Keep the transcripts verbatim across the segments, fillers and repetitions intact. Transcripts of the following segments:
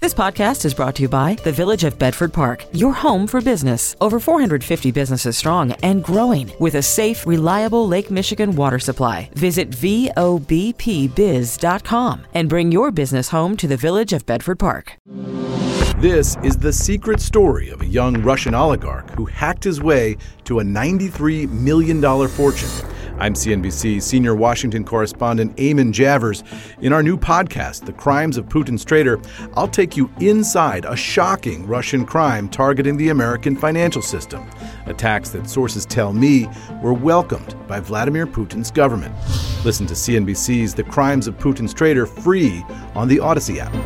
This podcast is brought to you by the Village of Bedford Park, your home for business. Over four hundred fifty businesses strong and growing with a safe, reliable Lake Michigan water supply. Visit V O B P biz dot com and bring your business home to the Village of Bedford Park. This is the secret story of a young Russian oligarch who hacked his way to a ninety-three million dollars fortune. I'm C N B C senior Washington correspondent Eamon Javers. In our new podcast, The Crimes of Putin's Traitor, I'll take you inside a shocking Russian crime targeting the American financial system. Attacks that sources tell me were welcomed by Vladimir Putin's government. Listen to C N B C's The Crimes of Putin's Traitor free on the Odyssey app.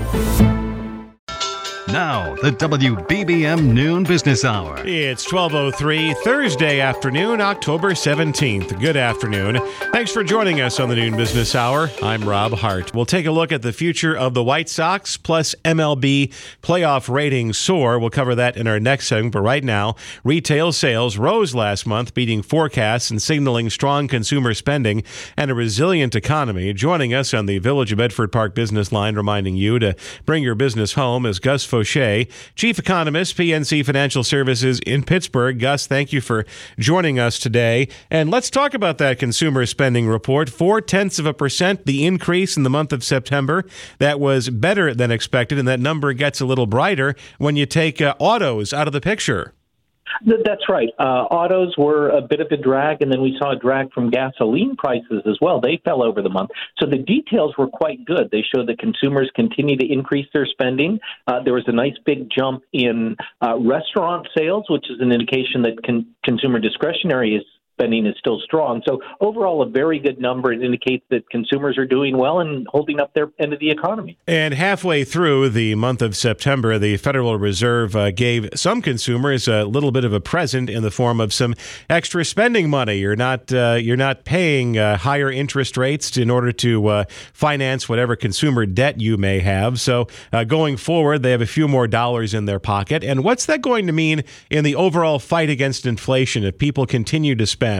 Now, the W B B M Noon Business Hour. It's twelve oh three, Thursday afternoon, October seventeenth. Good afternoon. Thanks for joining us on the Noon Business Hour. I'm Rob Hart. We'll take a look at the future of the White Sox, plus M L B playoff ratings soar. We'll cover that in our next segment, but right now, retail sales rose last month, beating forecasts and signaling strong consumer spending and a resilient economy. Joining us on the Village of Bedford Park business line, reminding you to bring your business home, is Gus Faucher, Chief Economist, P N C Financial Services in Pittsburgh. Gus, thank you for joining us today. And let's talk about that consumer spending report. Four-tenths of a percent, the increase in the month of September. That was better than expected, and that number gets a little brighter when you take uh, autos out of the picture. That's right. Uh, autos were a bit of a drag, and then we saw a drag from gasoline prices as well. They fell over the month. So the details were quite good. They showed that consumers continue to increase their spending. Uh, there was a nice big jump in uh, restaurant sales, which is an indication that con- consumer discretionary is spending is still strong. So overall, a very good number. It indicates that consumers are doing well and holding up their end of the economy. And halfway through the month of September, the Federal Reserve uh, gave some consumers a little bit of a present in the form of some extra spending money. You're not uh, you're not paying uh, higher interest rates in order to uh, finance whatever consumer debt you may have. So uh, going forward, they have a few more dollars in their pocket. And what's that going to mean in the overall fight against inflation if people continue to spend?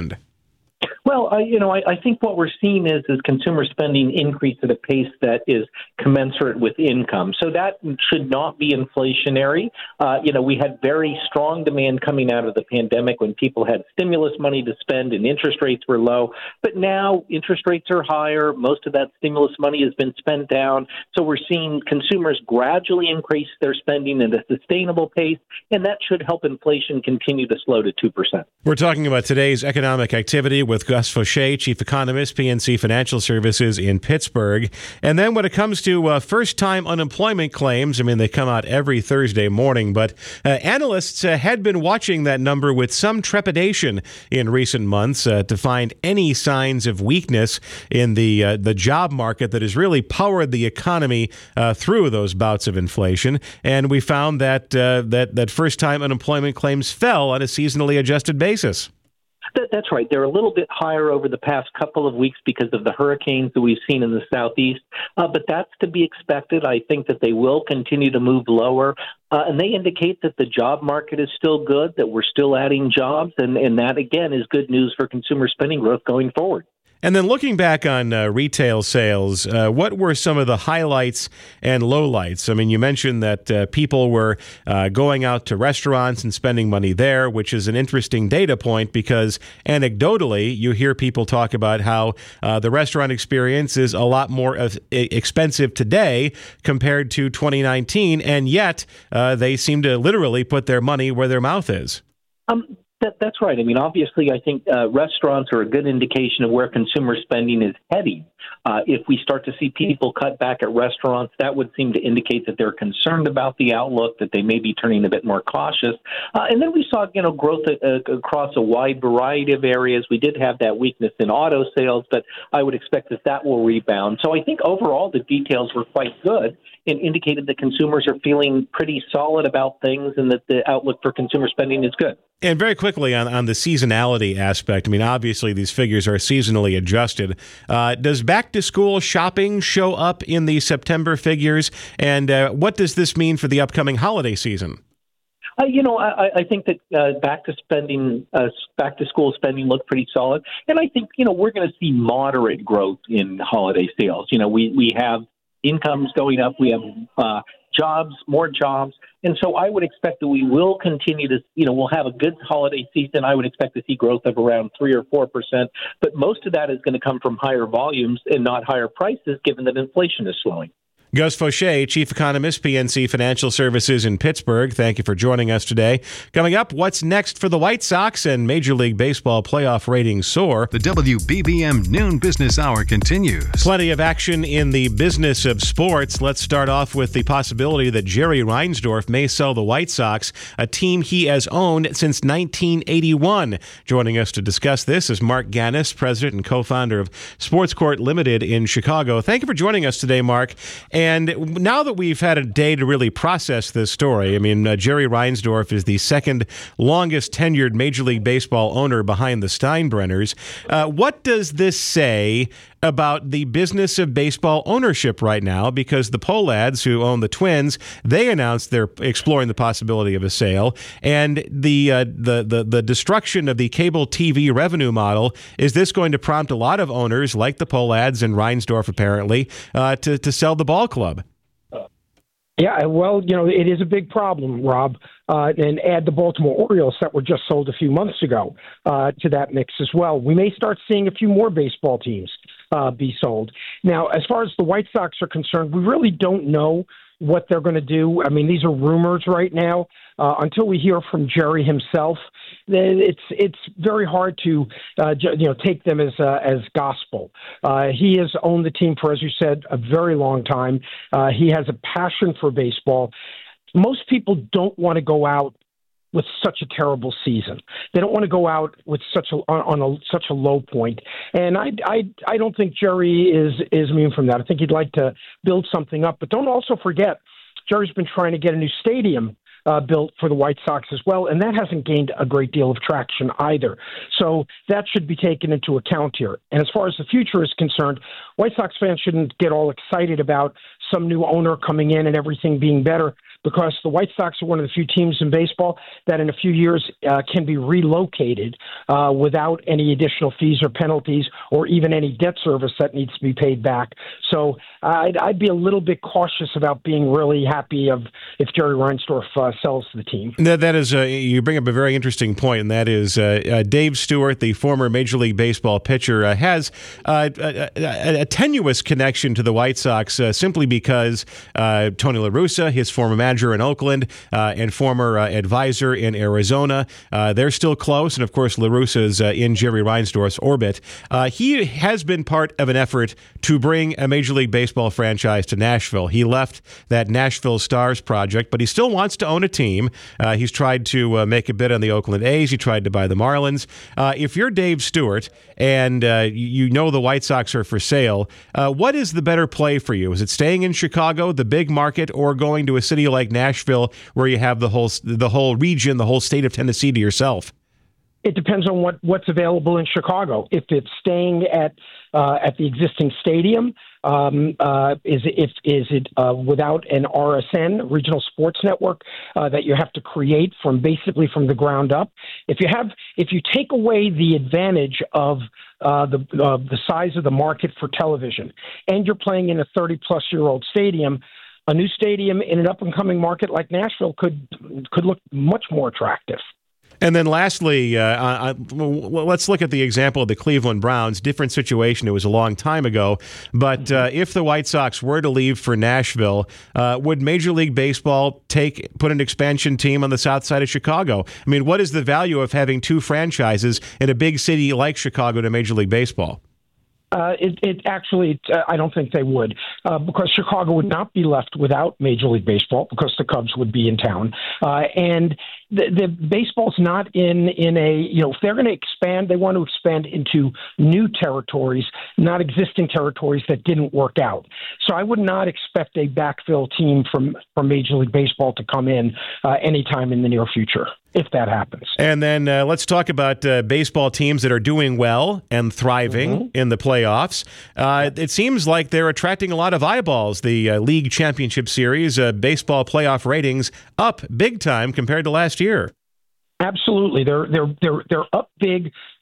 Well, I, you know, I, I think what we're seeing is is consumer spending increase at a pace that is commensurate with income. So that should not be inflationary. Uh, you know, we had very strong demand coming out of the pandemic when people had stimulus money to spend and interest rates were low. But now interest rates are higher. Most of that stimulus money has been spent down. So we're seeing consumers gradually increase their spending at a sustainable pace, and that should help inflation continue to slow to two percent. We're talking about today's economic activity with Gus Faucher, Chief Economist, P N C Financial Services in Pittsburgh. And then when it comes to uh, first-time unemployment claims, I mean, they come out every Thursday morning, but uh, analysts uh, had been watching that number with some trepidation in recent months uh, to find any signs of weakness in the uh, the job market that has really powered the economy uh, through those bouts of inflation. And we found that uh, that that first-time unemployment claims fell on a seasonally adjusted basis. That, that's right. They're a little bit higher over the past couple of weeks because of the hurricanes that we've seen in the southeast, uh, but that's to be expected. I think that they will continue to move lower, uh, and they indicate that the job market is still good, that we're still adding jobs, and, and that, again, is good news for consumer spending growth going forward. And then looking back on uh, retail sales, uh, what were some of the highlights and lowlights? I mean, you mentioned that uh, people were uh, going out to restaurants and spending money there, which is an interesting data point because anecdotally, you hear people talk about how uh, the restaurant experience is a lot more uh, expensive today compared to twenty nineteen, and yet uh, they seem to literally put their money where their mouth is. Um. That, that's right. I mean, obviously, I think uh, restaurants are a good indication of where consumer spending is heading. Uh, if we start to see people cut back at restaurants, that would seem to indicate that they're concerned about the outlook, that they may be turning a bit more cautious. Uh, and then we saw, you know, growth uh, across a wide variety of areas. We did have that weakness in auto sales, but I would expect that that will rebound. So I think overall the details were quite good and indicated that consumers are feeling pretty solid about things and that the outlook for consumer spending is good. And very quickly on, on the seasonality aspect, I mean, obviously these figures are seasonally adjusted. Uh, does back-to-school shopping show up in the September figures? And uh, what does this mean for the upcoming holiday season? Uh, you know, I, I think that uh, back to spending, uh, back to school spending looked pretty solid, and I think you know we're going to see moderate growth in holiday sales. You know, we we have incomes going up. We have uh, jobs, more jobs. And so I would expect that we will continue to, you know, we'll have a good holiday season. I would expect to see growth of around three or four percent. But most of that is going to come from higher volumes and not higher prices, given that inflation is slowing. Gus Fauché, Chief Economist, P N C Financial Services in Pittsburgh. Thank you for joining us today. Coming up, what's next for the White Sox and Major League Baseball playoff ratings soar? The W B B M Noon Business Hour continues. Plenty of action in the business of sports. Let's start off with the possibility that Jerry Reinsdorf may sell the White Sox, a team he has owned since nineteen eighty-one. Joining us to discuss this is Mark Gannis, president and co-founder of Sports Court Limited in Chicago. Thank you for joining us today, Mark. And now that we've had a day to really process this story, I mean, uh, Jerry Reinsdorf is the second longest tenured Major League Baseball owner behind the Steinbrenners. Uh, what does this say about the business of baseball ownership right now? Because the Pohlads, who own the Twins, they announced they're exploring the possibility of a sale, and the uh, the, the the destruction of the cable T V revenue model. Is this going to prompt a lot of owners like the Pohlads and Reinsdorf apparently uh, to to sell the ball club? Yeah, well, you know, it is a big problem, Rob, uh, and add the Baltimore Orioles that were just sold a few months ago uh, to that mix as well. We may start seeing a few more baseball teams uh, be sold. Now, as far as the White Sox are concerned, we really don't know what they're going to do. I mean, these are rumors right now. Uh, until we hear from Jerry himself, it's it's very hard to uh, you know take them as uh, as gospel. Uh, he has owned the team for, as you said, a very long time. Uh, he has a passion for baseball. Most people don't want to go out with such a terrible season. They don't want to go out with such a on a such a low point. And I I I don't think Jerry is is immune from that. I think he'd like to build something up. But don't also forget, Jerry's been trying to get a new stadium Uh, built for the White Sox as well, and that hasn't gained a great deal of traction either. So that should be taken into account here. And as far as the future is concerned, White Sox fans shouldn't get all excited about some new owner coming in and everything being better, because the White Sox are one of the few teams in baseball that in a few years uh, can be relocated uh, without any additional fees or penalties or even any debt service that needs to be paid back. So I'd, I'd be a little bit cautious about being really happy of if Jerry Reinsdorf uh, sells the team. That, that is, uh, you bring up a very interesting point, and that is uh, uh, Dave Stewart, the former Major League Baseball pitcher, uh, has uh, a, a, a tenuous connection to the White Sox uh, simply because uh, Tony La Russa, his former manager in Oakland uh, and former uh, advisor in Arizona, uh, they're still close. And of course, La Russa's uh, in Jerry Reinsdorf's orbit. Uh, he has been part of an effort to bring a Major League Baseball franchise to Nashville. He left that Nashville Stars project, but he still wants to own a team. Uh, he's tried to uh, make a bid on the Oakland A's. He tried to buy the Marlins. Uh, if you're Dave Stewart and uh, you know the White Sox are for sale, uh, what is the better play for you? Is it staying in Chicago, the big market, or going to a city like Nashville where you have the whole the whole region, the whole state of Tennessee to yourself? It depends on what, what's available in Chicago. If it's staying at uh, at the existing stadium, um, uh, is it, if is it uh, without an R S N, Regional Sports Network, uh, that you have to create from basically from the ground up? If you have, if you take away the advantage of uh, the uh, the size of the market for television, and you're playing in a thirty plus year old stadium, a new stadium in an up and coming market like Nashville could could look much more attractive. And then lastly, uh, uh, let's look at the example of the Cleveland Browns. Different situation. It was a long time ago. But uh, if the White Sox were to leave for Nashville, uh, would Major League Baseball take put an expansion team on the south side of Chicago? I mean, what is the value of having two franchises in a big city like Chicago to Major League Baseball? Uh, it, it actually, uh, I don't think they would, uh, because Chicago would not be left without Major League Baseball because the Cubs would be in town. Uh, and the, the baseball's not in, in a, you know, if they're going to expand, they want to expand into new territories, not existing territories that didn't work out. So I would not expect a backfill team from, from Major League Baseball to come in uh, anytime in the near future, if that happens. And then uh, let's talk about uh, baseball teams that are doing well and thriving mm-hmm. in the playoffs. Uh, it seems like they're attracting a lot of eyeballs. The uh, League Championship Series, uh, baseball playoff ratings up big time compared to last year. Absolutely. They're they're they're they're up big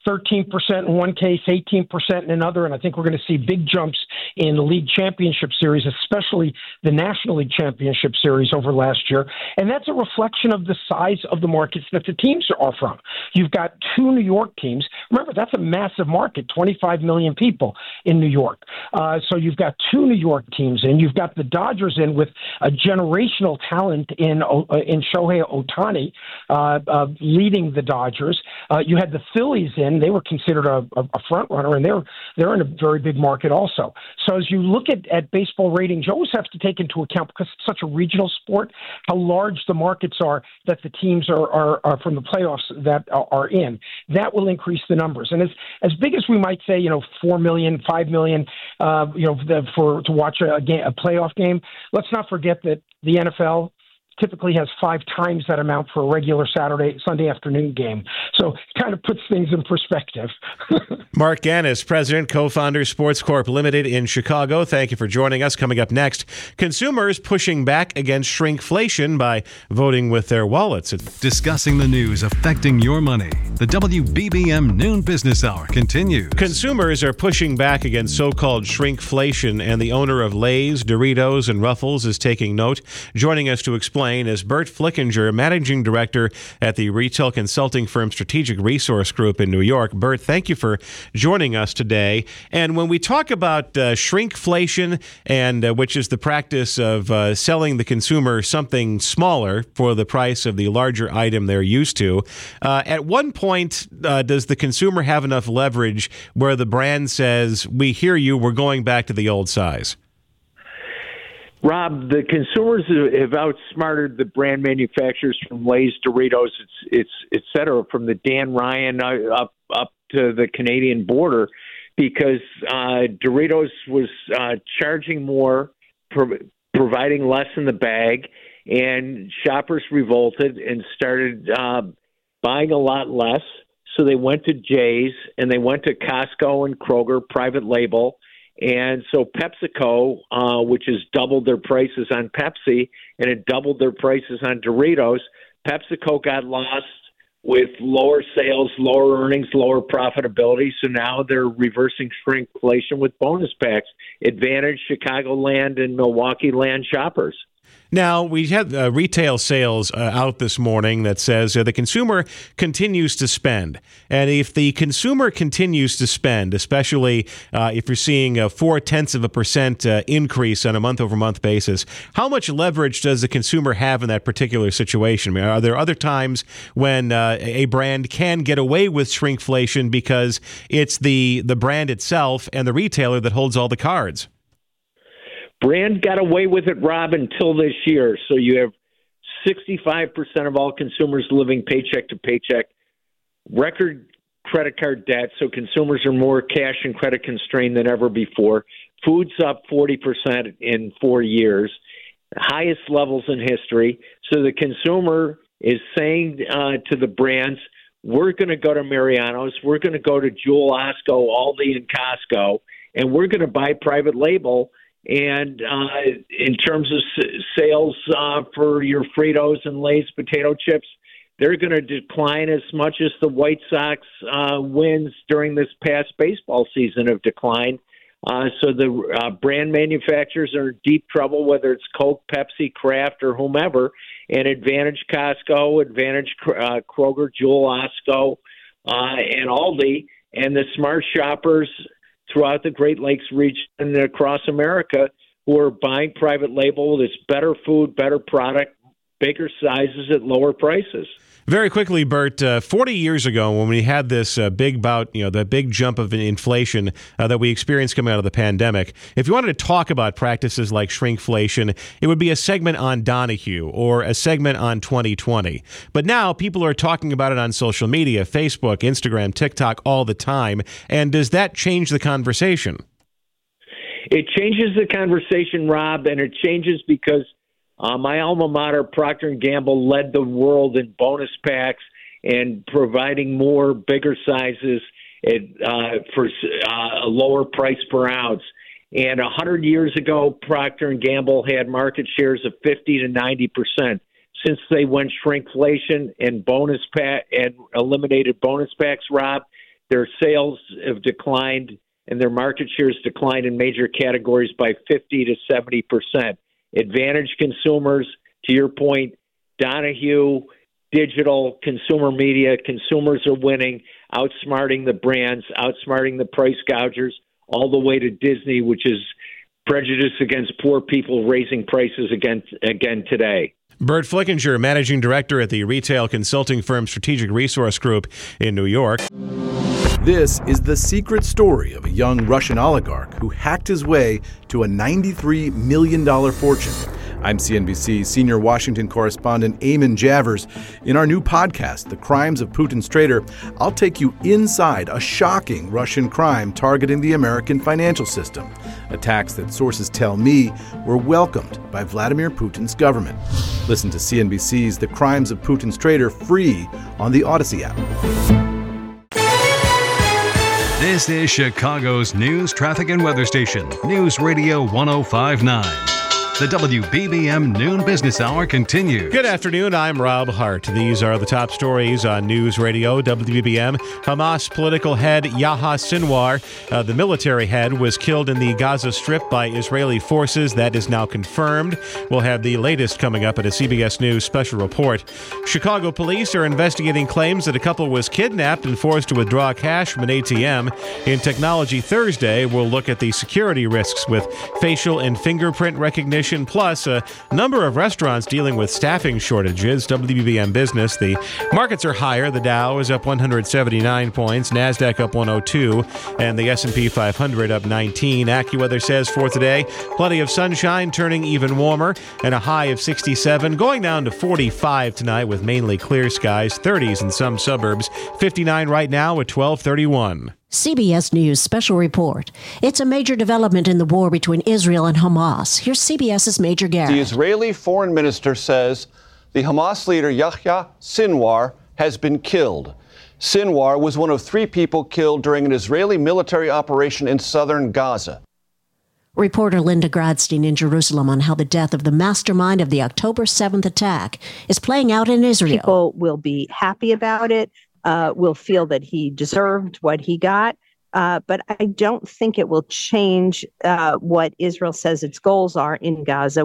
thirteen percent in one case, eighteen percent in another, and I think we're going to see big jumps in the league championship series, especially the National League Championship Series over last year. And that's a reflection of the size of the markets that the teams are from. You've got two New York teams. Remember, that's a massive market, twenty-five million people in New York. Uh, so you've got two New York teams in. You've got the Dodgers in with a generational talent in uh, in Shohei Ohtani uh, uh, leading the Dodgers. Uh, you had the Phillies in. They were considered a, a front runner, and they're they're in a very big market also. So as you look at, at baseball ratings, you always have to take into account, because it's such a regional sport, how large the markets are that the teams are, are, are from the playoffs that are in. That will increase the numbers. And as as big as we might say, you know, four million, five million, uh, you know, the, for to watch a, game, a playoff game, let's not forget that the N F L typically has five times that amount for a regular Saturday, Sunday afternoon game. So it kind of puts things in perspective. Mark Gannis, President, co-founder, Sports Corp Limited in Chicago. Thank you for joining us. Coming up next, consumers pushing back against shrinkflation by voting with their wallets. Discussing the news affecting your money. The W B B M Noon Business Hour continues. Consumers are pushing back against so-called shrinkflation, and the owner of Lay's, Doritos, and Ruffles is taking note. Joining us to explain is Bert Flickinger, Managing Director at the retail consulting firm Strategic Resource Group in New York. Bert, thank you for joining us today. And when we talk about uh, shrinkflation, and uh, which is the practice of uh, selling the consumer something smaller for the price of the larger item they're used to, uh, at one point, uh, does the consumer have enough leverage where the brand says, we hear you, we're going back to the old size? Rob, the consumers have outsmarted the brand manufacturers from Lay's, Doritos, it's, it's et cetera, from the Dan Ryan up up to the Canadian border, because uh, Doritos was uh, charging more, pro- providing less in the bag, and shoppers revolted and started uh, buying a lot less. So they went to Jay's and they went to Costco and Kroger, private label. And so PepsiCo, uh, which has doubled their prices on Pepsi and it doubled their prices on Doritos, PepsiCo got lost with lower sales, lower earnings, lower profitability. So now they're reversing shrinkflation with bonus packs. Advantage Chicagoland and Milwaukee land shoppers. Now, we had uh, retail sales uh, out this morning that says uh, the consumer continues to spend. And if the consumer continues to spend, especially uh, if you're seeing a four-tenths of a percent uh, increase on a month-over-month basis, how much leverage does the consumer have in that particular situation? I mean, are there other times when uh, a brand can get away with shrinkflation because it's the, the brand itself and the retailer that holds all the cards? Brand got away with it, Rob, until this year. So you have sixty-five percent of all consumers living paycheck to paycheck, record credit card debt, so consumers are more cash and credit constrained than ever before. Food's up forty percent in four years, highest levels in history. So the consumer is saying uh, to the brands, we're going to go to Mariano's, we're going to go to Jewel Osco, Aldi, and Costco, and we're going to buy private label. And uh, in terms of s- sales uh, for your Fritos and Lay's potato chips, they're going to decline as much as the White Sox uh, wins during this past baseball season have declined. Uh, so the uh, brand manufacturers are in deep trouble, whether it's Coke, Pepsi, Kraft, or whomever. And Advantage Costco, Advantage uh, Kroger, Jewel Osco, uh, and Aldi, and the smart shoppers throughout the Great Lakes region and across America who are buying private label. There's better food, better product, bigger sizes at lower prices. Very quickly, Bert, uh, forty years ago when we had this uh, big bout, you know, the big jump of inflation uh, that we experienced coming out of the pandemic, if you wanted to talk about practices like shrinkflation, it would be a segment on Donahue or a segment on twenty twenty. But now people are talking about it on social media, Facebook, Instagram, TikTok all the time. And does that change the conversation? It changes the conversation, Rob, and it changes because Uh, my alma mater, Procter and Gamble, led the world in bonus packs and providing more bigger sizes at, uh, for uh, a lower price per ounce. And a hundred years ago, Procter and Gamble had market shares of fifty to ninety percent. Since they went shrinkflation and bonus pack and eliminated bonus packs, Rob, Their sales have declined and their market shares declined in major categories by fifty to seventy percent. Advantage consumers, to your point, Donahue, digital, consumer media, consumers are winning, outsmarting the brands, outsmarting the price gougers, all the way to Disney, which is prejudice against poor people, raising prices again, again today. Bert Flickinger, managing director at the retail consulting firm Strategic Resource Group in New York. This is the secret story of a young Russian oligarch who hacked his way to a ninety-three million dollars fortune. I'm C N B C senior Washington correspondent Eamon Javers. In our new podcast, The Crimes of Putin's Traitor, I'll take you inside a shocking Russian crime targeting the American financial system. Attacks that sources tell me were welcomed by Vladimir Putin's government. Listen to C N B C's The Crimes of Putin's Traitor free on the Odyssey app. This is Chicago's news, traffic, and weather station, News Radio one oh five point nine. The W B B M Noon Business Hour continues. Good afternoon, I'm Rob Hart. These are the top stories on News Radio W B B M. Hamas political head Yahya Sinwar, uh, the military head, was killed in the Gaza Strip by Israeli forces. That is now confirmed. We'll have the latest coming up at a C B S News special report. Chicago police are investigating claims that a couple was kidnapped and forced to withdraw cash from an A T M. In Technology Thursday, we'll look at the security risks with facial and fingerprint recognition, plus a number of restaurants dealing with staffing shortages. W B B M Business. The markets are higher. The Dow is up one hundred seventy-nine points, NASDAQ up one oh two, and the S and P five hundred up nineteen. AccuWeather says for today, plenty of sunshine, turning even warmer, and a high of sixty-seven, going down to forty-five tonight with mainly clear skies, thirties in some suburbs, fifty-nine right now at twelve thirty-one. C B S News Special Report. It's a major development in the war between Israel and Hamas. Here's CBS's Major Garrett. The Israeli foreign minister says the Hamas leader Yahya Sinwar has been killed. Sinwar was one of three people killed during an Israeli military operation in southern Gaza. Reporter Linda Gradstein in Jerusalem on how the death of the mastermind of the October seventh attack is playing out in Israel. People will be happy about it. Uh, will feel that he deserved what he got. Uh, but I don't think it will change uh, what Israel says its goals are in Gaza.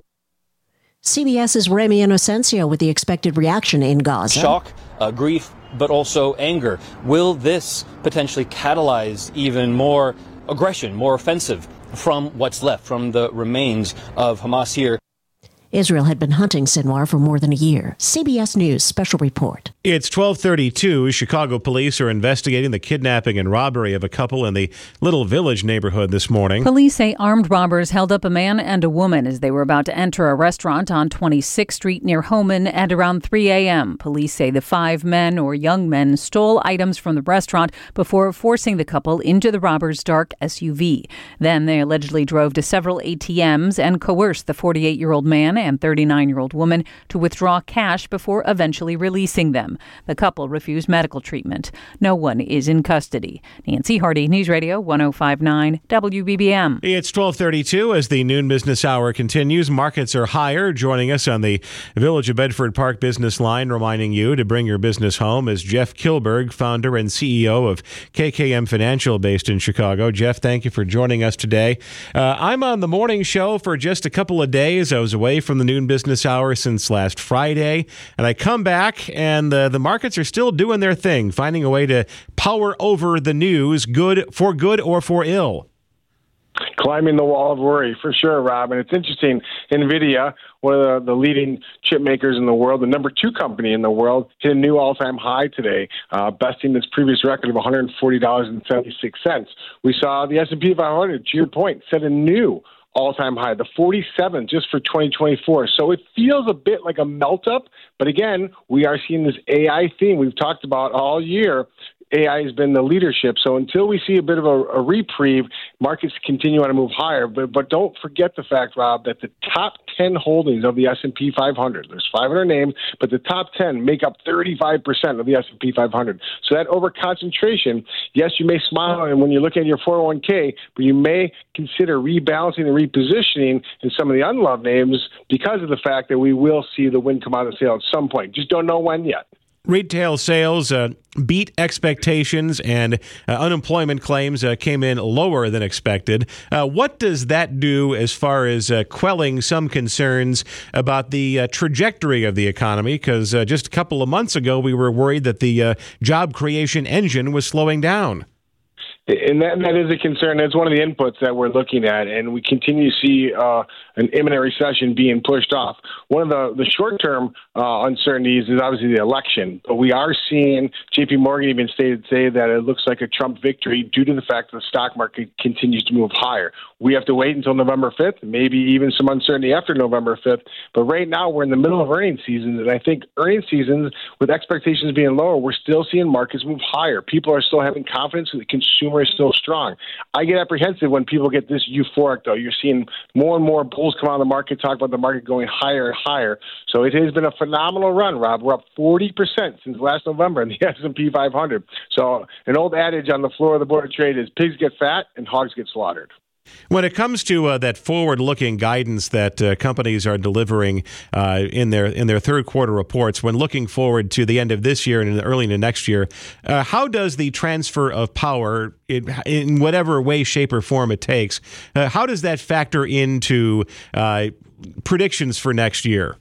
CBS's Remy Inocencio with the expected reaction in Gaza. Shock, uh, grief, but also anger. Will this potentially catalyze even more aggression, more offensive from what's left, from the remains of Hamas here? Israel had been hunting Sinwar for more than a year. C B S News Special Report. It's twelve thirty-two. Chicago police are investigating the kidnapping and robbery of a couple in the Little Village neighborhood this morning. Police say armed robbers held up a man and a woman as they were about to enter a restaurant on twenty-sixth Street near Homan at around three a.m. Police say the five men or young men stole items from the restaurant before forcing the couple into the robbers' dark S U V. Then they allegedly drove to several A T Ms and coerced the forty-eight-year-old man and thirty-nine-year-old woman to withdraw cash before eventually releasing them. The couple refused medical treatment. No one is in custody. Nancy Hardy, News Radio one oh five point nine W B B M. It's twelve thirty-two as the noon business hour continues. Markets are higher. Joining us on the Village of Bedford Park business line, reminding you to bring your business home, is Jeff Kilberg, founder and C E O of K K M Financial based in Chicago. Jeff, thank you for joining us today. Uh, I'm on the morning show for just a couple of days. I was away from the noon business hour since last Friday, and I come back and the, the markets are still doing their thing, finding a way to power over the news, good for good or for ill. Climbing the wall of worry, for sure, Rob. And it's interesting, NVIDIA, one of the, the leading chip makers in the world, the number two company in the world, hit a new all-time high today, uh, besting its previous record of one hundred forty dollars and seventy-six cents. We saw the S and P five hundred, to your point, set a new all-time high, the forty-seven just for twenty twenty-four. So it feels a bit like a melt-up, but again, we are seeing this A I theme we've talked about all year. A I has been the leadership. So until we see a bit of a, a reprieve, markets continue on to move higher. But but don't forget the fact, Rob, that the top ten holdings of the S and P five hundred, there's five hundred names, but the top ten make up thirty-five percent of the S and P five hundred. So that over-concentration, yes, you may smile when you look at your four oh one k, but you may consider rebalancing and repositioning in some of the unloved names because of the fact that we will see the wind come out of the sail at some point. Just don't know when yet. Retail sales uh, beat expectations, and uh, unemployment claims uh, came in lower than expected. Uh, what does that do as far as uh, quelling some concerns about the uh, trajectory of the economy? Because uh, just a couple of months ago, we were worried that the uh, job creation engine was slowing down. And that, that is a concern. That's one of the inputs that we're looking at, and we continue to see uh, an imminent recession being pushed off. One of the, the short-term uh, uncertainties is obviously the election, but we are seeing J P Morgan even stated say that it looks like a Trump victory due to the fact that the stock market continues to move higher. We have to wait until November fifth, maybe even some uncertainty after November fifth, but right now we're in the middle of earnings season, and I think earnings seasons, with expectations being lower, we're still seeing markets move higher. People are still having confidence that the consumer is still strong. I get apprehensive when people get this euphoric, though. You're seeing more and more bulls come out of the market, talk about the market going higher and higher. So it has been a phenomenal run, Rob. We're up forty percent since last November in the S and P five hundred. So an old adage on the floor of the Board of Trade is pigs get fat and hogs get slaughtered. When it comes to uh, that forward-looking guidance that uh, companies are delivering uh, in their in their third quarter reports, when looking forward to the end of this year and early into next year, uh, how does the transfer of power, in, in whatever way, shape, or form it takes, uh, how does that factor into uh, predictions for next year?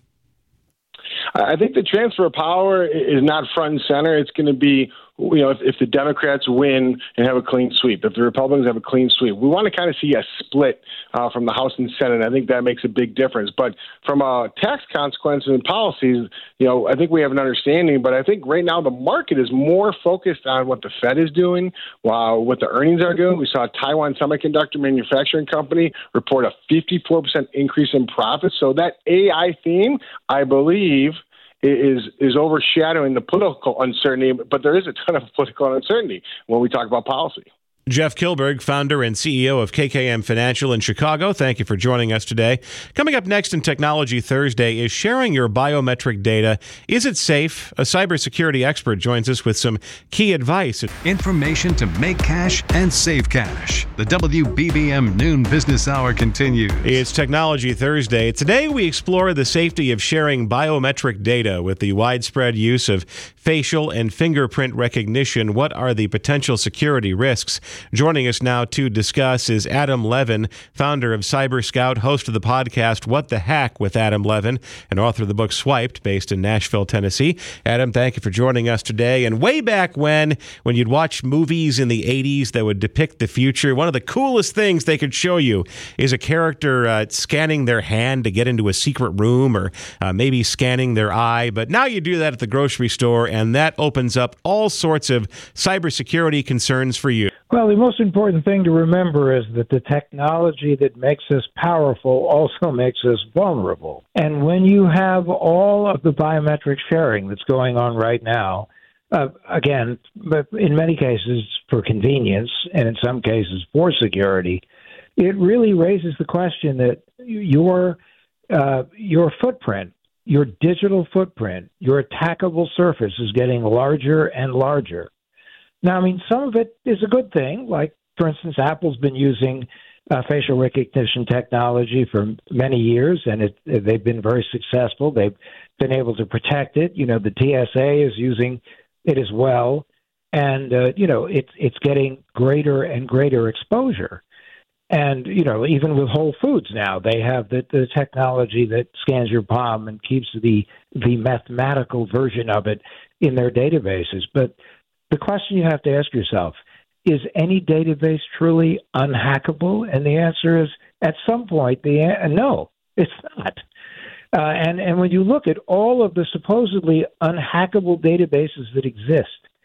I think the transfer of power is not front and center. It's going to be, you know, if, if the Democrats win and have a clean sweep, if the Republicans have a clean sweep, we want to kind of see a split uh, from the House and Senate. I think that makes a big difference. But from a tax consequences and policies, you know, I think we have an understanding. But I think right now the market is more focused on what the Fed is doing, while what the earnings are doing. We saw Taiwan Semiconductor Manufacturing Company report a fifty-four percent increase in profits. So that A I theme, I believe, is is overshadowing the political uncertainty, but there is a ton of political uncertainty when we talk about policy. Jeff Kilberg, founder and C E O of K K M Financial in Chicago, thank you for joining us today. Coming up next in Technology Thursday is sharing your biometric data. Is it safe? A cybersecurity expert joins us with some key advice. Information to make cash and save cash. The W B B M Noon Business Hour continues. It's Technology Thursday. Today we explore the safety of sharing biometric data with the widespread use of facial and fingerprint recognition. What are the potential security risks? Joining us now to discuss is Adam Levin, founder of CyberScout, host of the podcast What the Hack with Adam Levin, and author of the book Swiped, based in Nashville, Tennessee. Adam, thank you for joining us today. And way back when, when you'd watch movies in the eighties that would depict the future, one of the coolest things they could show you is a character uh, scanning their hand to get into a secret room, or uh, maybe scanning their eye. But now you do that at the grocery store, and that opens up all sorts of cybersecurity concerns for you. Well, the most important thing to remember is that the technology that makes us powerful also makes us vulnerable. And when you have all of the biometric sharing that's going on right now, uh, again, but in many cases for convenience and in some cases for security, it really raises the question that your uh, your footprint, your digital footprint, your attackable surface is getting larger and larger. Now, I mean, some of it is a good thing. Like, for instance, Apple's been using uh, facial recognition technology for many years, and it, they've been very successful. They've been able to protect it. You know, the T S A is using it as well. And, uh, you know, it's it's getting greater and greater exposure. And, you know, even with Whole Foods now, they have the, the technology that scans your palm and keeps the the mathematical version of it in their databases. But the question you have to ask yourself, is any database truly unhackable? And the answer is, at some point, the an- no, it's not. Uh, and, and when you look at all of the supposedly unhackable databases that exist,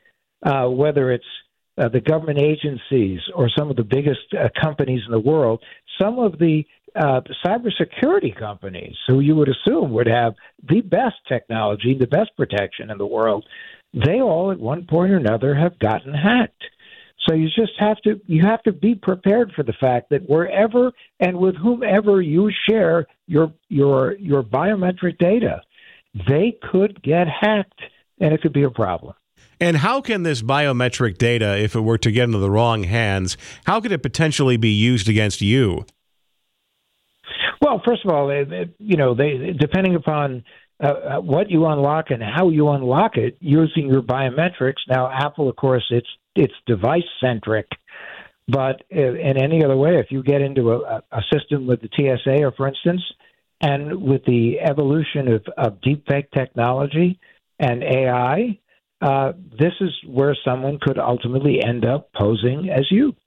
uh, whether it's uh, the government agencies or some of the biggest uh, companies in the world, some of the uh, cybersecurity companies, who you would assume would have the best technology, the best protection in the world, they all at one point or another have gotten hacked. So you just have to you have to be prepared for the fact that wherever and with whomever you share your your your biometric data, they could get hacked, and it could be a problem. And how can this biometric data, if it were to get into the wrong hands, how could it potentially be used against you? Well, first of all, it, it, you know, they depending upon uh, what you unlock and how you unlock it using your biometrics. Now, Apple, of course, it's it's device centric, but in any other way, if you get into a, a system with the T S A, or for instance, and with the evolution of, of deepfake technology and A I, uh, this is where someone could ultimately end up posing as you.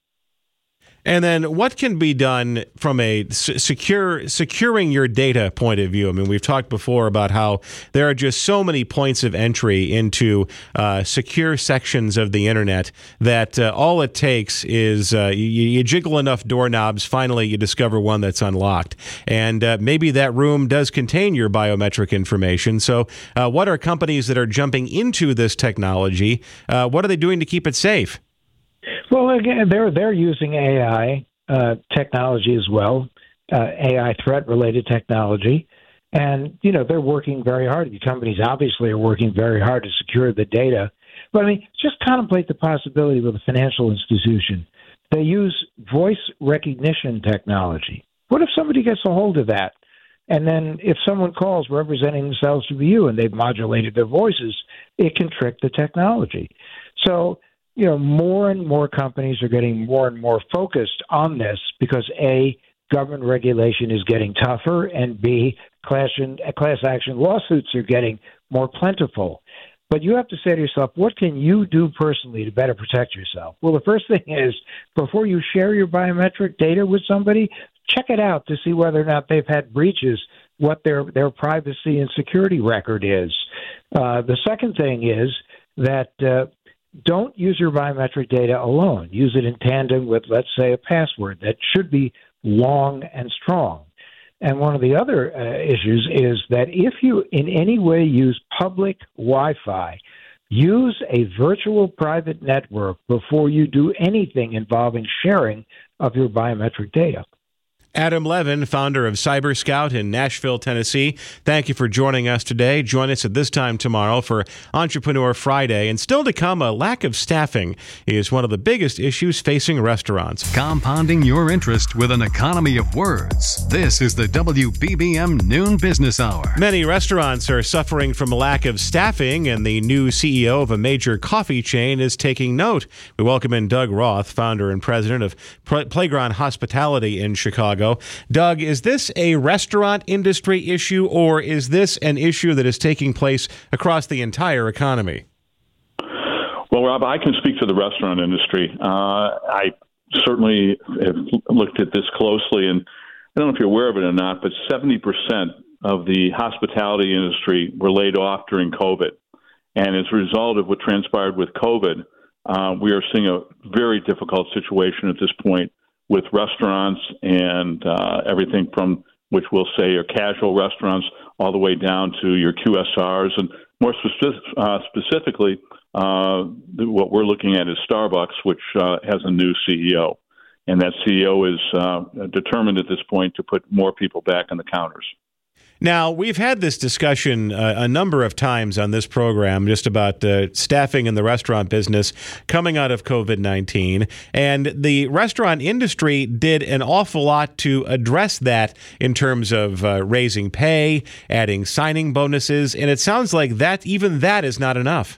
And then what can be done from a secure securing your data point of view? I mean, we've talked before about how there are just so many points of entry into uh, secure sections of the internet that uh, all it takes is uh, you, you jiggle enough doorknobs, finally you discover one that's unlocked. And uh, maybe that room does contain your biometric information. So uh, what are companies that are jumping into this technology? Uh, what are they doing to keep it safe? Well, again, they're they're using A I uh, technology as well, uh, A I threat-related technology, and you know they're working very hard. The companies obviously are working very hard to secure the data. But I mean, just contemplate the possibility with a financial institution. They use voice recognition technology. What if somebody gets a hold of that, and then if someone calls representing themselves to be you and they've modulated their voices, it can trick the technology. So. You know, more and more companies are getting more and more focused on this because A, government regulation is getting tougher, and B, class, and, class action lawsuits are getting more plentiful. But you have to say to yourself, what can you do personally to better protect yourself? Well, the first thing is, before you share your biometric data with somebody, check it out to see whether or not they've had breaches, what their, their privacy and security record is. Uh, the second thing is that uh, don't use your biometric data alone. Use it in tandem with, let's say, a password that should be long and strong. And one of the other uh, issues is that if you in any way use public Wi-Fi, use a virtual private network before you do anything involving sharing of your biometric data. Adam Levin, founder of Cyber Scout in Nashville, Tennessee. Thank you for joining us today. Join us at this time tomorrow for Entrepreneur Friday. And still to come, a lack of staffing is one of the biggest issues facing restaurants. Compounding your interest with an economy of words. This is the W B B M Noon Business Hour. Many restaurants are suffering from a lack of staffing, and the new C E O of a major coffee chain is taking note. We welcome in Doug Roth, founder and president of Playground Hospitality in Chicago. Doug, is this a restaurant industry issue, or is this an issue that is taking place across the entire economy? Well, Rob, I can speak to the restaurant industry. Uh, I certainly have looked at this closely, and I don't know if you're aware of it or not, but seventy percent of the hospitality industry were laid off during COVID. And as a result of what transpired with COVID, uh, we are seeing a very difficult situation at this point with restaurants and uh, everything from which we'll say are casual restaurants all the way down to your Q S Rs. And more specific, uh, specifically, uh, what we're looking at is Starbucks, which uh, has a new C E O. And that C E O is uh, determined at this point to put more people back on the counters. Now, we've had this discussion uh, a number of times on this program just about uh, staffing in the restaurant business coming out of COVID nineteen. And the restaurant industry did an awful lot to address that in terms of uh, raising pay, adding signing bonuses. And it sounds like that even that is not enough.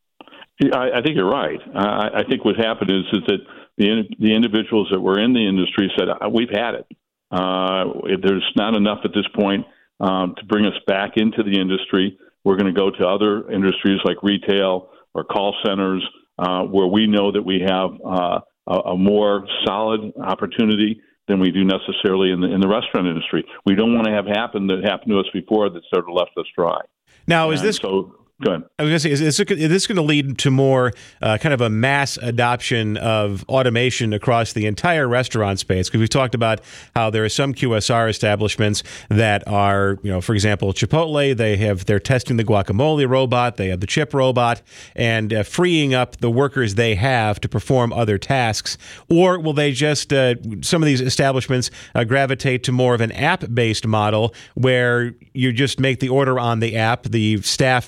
I, I think you're right. I, I think what happened is, is that the, the individuals that were in the industry said, we've had it. Uh, there's not enough at this point Um, to bring us back into the industry. We're going to go to other industries like retail or call centers uh, where we know that we have uh, a, a more solid opportunity than we do necessarily in the in the restaurant industry. We don't want to have happen that happened to us before that sort of left us dry. Now, is and this so? Go ahead. I was going to say, is this, is this going to lead to more uh, kind of a mass adoption of automation across the entire restaurant space? Because we've talked about how there are some Q S R establishments that are, you know, for example, Chipotle, they have, they're testing the guacamole robot, they have the chip robot, and uh, freeing up the workers they have to perform other tasks. Or will they just, uh, some of these establishments uh, gravitate to more of an app-based model where you just make the order on the app, the staff makes it,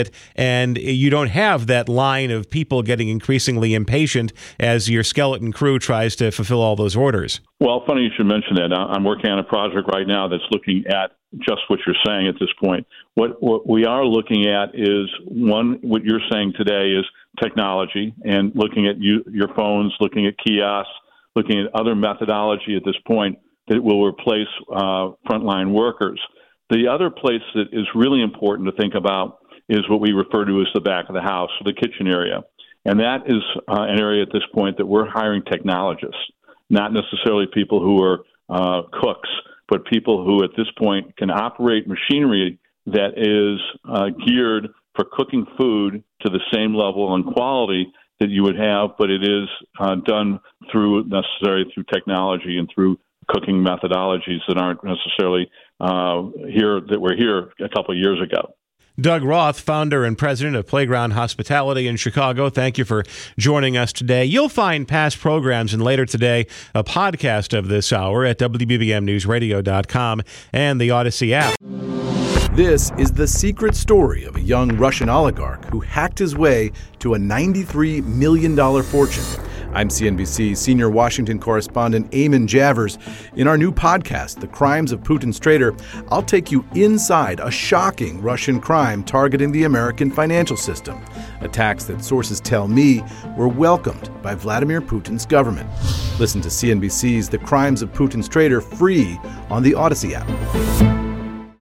it, and you don't have that line of people getting increasingly impatient as your skeleton crew tries to fulfill all those orders. Well, funny you should mention that. I'm working on a project right now that's looking at just what you're saying at this point. What, what we are looking at is, one, what you're saying today is technology and looking at you, your phones, looking at kiosks, looking at other methodology at this point that will replace uh, frontline workers. The other place that is really important to think about is what we refer to as the back of the house, the kitchen area. And that is uh, an area at this point that we're hiring technologists, not necessarily people who are uh, cooks, but people who at this point can operate machinery that is uh, geared for cooking food to the same level and quality that you would have, but it is uh, done through necessarily through technology and through cooking methodologies that aren't necessarily uh, here that were here a couple of years ago. Doug Roth, founder and president of Playground Hospitality in Chicago, thank you for joining us today. You'll find past programs and later today a podcast of this hour at W B B M news radio dot com and the Odyssey app. This is the secret story of a young Russian oligarch who hacked his way to a ninety-three million dollars fortune. I'm C N B C senior Washington correspondent Eamon Javers. In our new podcast, The Crimes of Putin's Traitor, I'll take you inside a shocking Russian crime targeting the American financial system. Attacks that sources tell me were welcomed by Vladimir Putin's government. Listen to C N B C's The Crimes of Putin's Traitor free on the Odyssey app.